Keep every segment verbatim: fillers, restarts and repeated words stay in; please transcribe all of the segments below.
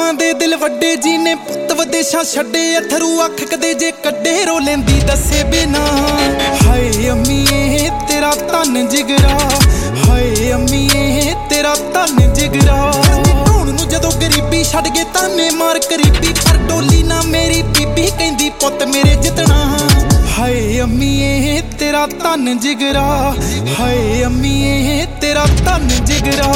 ਮਾਵਾਂ ਦੇ ਦਿਲ ਵੱਡੇ ਜੀ ਨੇ ਪੁੱਤ ਵਿਦੇਸ਼ਾਂ ਛੱਡੇ ਅਥਰੂ ਅੱਖ ਕਦੇ ਜੇ ਕੱਢੇ ਰੋ ਲੈਂਦੀ ਦੱਸੇ ਬਿਨਾ। ਹਾਏ ਅੰਮੀਏ ਤੇਰਾ ਧੰਨ ਜਿਗਰਾ, ਹਾਏ ਅੰਮੀਏ ਤੇਰਾ ਧੰਨ ਜਿਗਰਾ। ਢੂਣ ਨੂੰ ਜਦੋਂ ਗਰੀਬੀ ਛੱਡ ਗਏ ਤਾਨੇ ਮਾਰ ਕਰੀਬੀ, ਪਰ ਡੋਲੀ ਨਾ ਮੇਰੀ ਬੀਬੀ ਕਹਿੰਦੀ ਪੁੱਤ ਮੇਰੇ ਜਿੱਤਣਾ। ਹਾਏ ਅੰਮੀਏ ਤੇਰਾ ਧੰਨ ਜਿਗਰਾ, ਹਾਏ ਅੰਮੀਏ ਤੇਰਾ ਧੰਨ ਜਿਗਰਾ।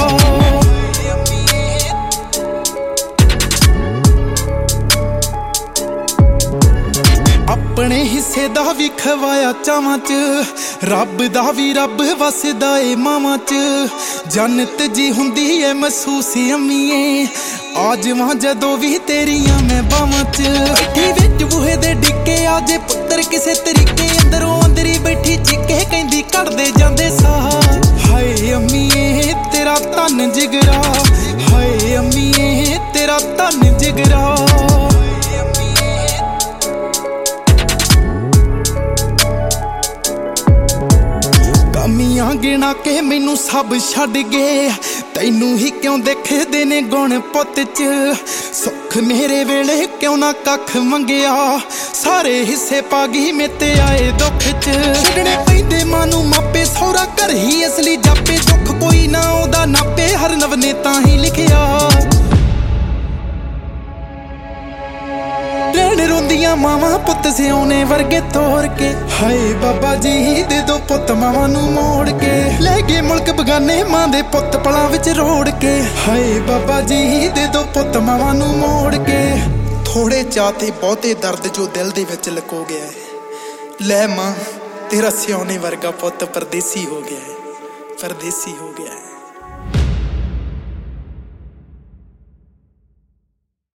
ਆਪਣੇ ਹਿੱਸੇ ਦਾ ਵੀ ਖਵਾਇਆ ਚਾਵਾਂ ਚ, ਰੱਬ ਦਾ ਵੀ ਰੱਬ ਵਸਦਾ ਏ ਮਾਵਾਂ ਚ। ਜੰਨਤ ਜੀ ਹੁੰਦੀ ਏ ਮਹਿਸੂਸ ਅੰਮੀਏ, ਆ ਜਾਵਾਂ ਜਦੋਂ ਵੀ ਤੇਰੀਆਂ ਮੈਂ ਬਾਵਾਂ ਚ। ਬੈਠੀ ਵਿੱਚ ਬੂਹੇ ਦੇ ਡਿੱਕੇ ਆ ਜੇ ਪੁੱਤਰ ਕਿਸੇ ਤਰੀਕੇ, ਅੰਦਰੋਂ ਅੰਦਰੀ ਬੈਠੀ ਚੀਕੇ ਕਹਿੰਦੀ ਕੱਢਦੇ ਜਾਂਦੇ ਸਾਹ। ਹਾਏ ਅੰਮੀਏ ਤੇਰਾ ਧੰਨ ਜਿਗਰਾ, ਹਾਏ ਅੰਮੀਏ ਤੇਰਾ ਧੰਨ ਜਿਗਰਾ। ਕਾਮੀਆਂ ਗਿਣਾ ਕੇ ਮੈਨੂੰ ਸਭ ਛੱਡ ਗਏ, ਤੈਨੂੰ ਹੀ ਕਿਉਂ ਦੇਖਦੇ ਨੇ ਗੁਣ ਪੁੱਤ ਚ। ਸੁੱਖ ਮੇਰੇ ਵੇਲੇ ਕਿਉਂ ਨਾ ਕੱਖ ਮੰਗਿਆ, ਸਾਰੇ ਹਿੱਸੇ ਪਾ ਗਈ ਮੇਤੇ ਆਏ ਦੁੱਖ ਚ। ਛੱਡਣੇ ਪੈਂਦੇ ਮਾਂ ਨੂੰ ਮਾਪੇ, ਸਹੁਰਾ ਘਰ ਹੀ ਅਸਲੀ ਜਾਪੇ। ਦੁੱਖ ਕੋਈ ਨਾ ਉਹਦਾ ਨਾਪੇ, ਹਰ ਨਵ ਨੇ ਤਾਂ ਹੀ ਲਿਖਿਆ। ਰਹਿਣ ਰੋਂਦੀਆਂ ਮਾਵਾਂ ਪੁੱਤ ਸਿਉਣੇ ਵਰਗੇ ਤੋਰ ਕੇ, ਹਾਏ ਬਾਬਾ ਜੀ ਦੇ ਦੋ ਪੁੱਤ ਮਾਵਾਂ ਨੂੰ ਮੋੜ ਕੇ। ਲੈ ਗਏ ਮੁਲਕ ਬਗਾਨੇ ਮਾਂ ਦੇ ਪੁੱਤ ਪਲਾਂ ਵਿੱਚ ਰੋੜ ਕੇ, ਹਾਏ ਬਾਬਾ ਜੀ ਦੇ ਦੋ ਪੁੱਤ ਮਾਵਾਂ ਨੂੰ ਮੋੜ ਕੇ। ਥੋੜੇ ਚਾਅ ਤੇ ਬਹੁਤੇ ਦਰਦ ਜੋ ਦਿਲ ਦੇ ਵਿੱਚ ਲੁਕੋ ਗਿਆ ਹੈ। ਲੈ ਮਾਂ ਤੇਰਾ ਸਿਉਣੇ ਵਰਗਾ ਪੁੱਤ ਪਰਦੇਸੀ ਹੋ ਗਿਆ ਹੈ, ਪਰਦੇਸੀ ਹੋ ਗਿਆ ਹੈ।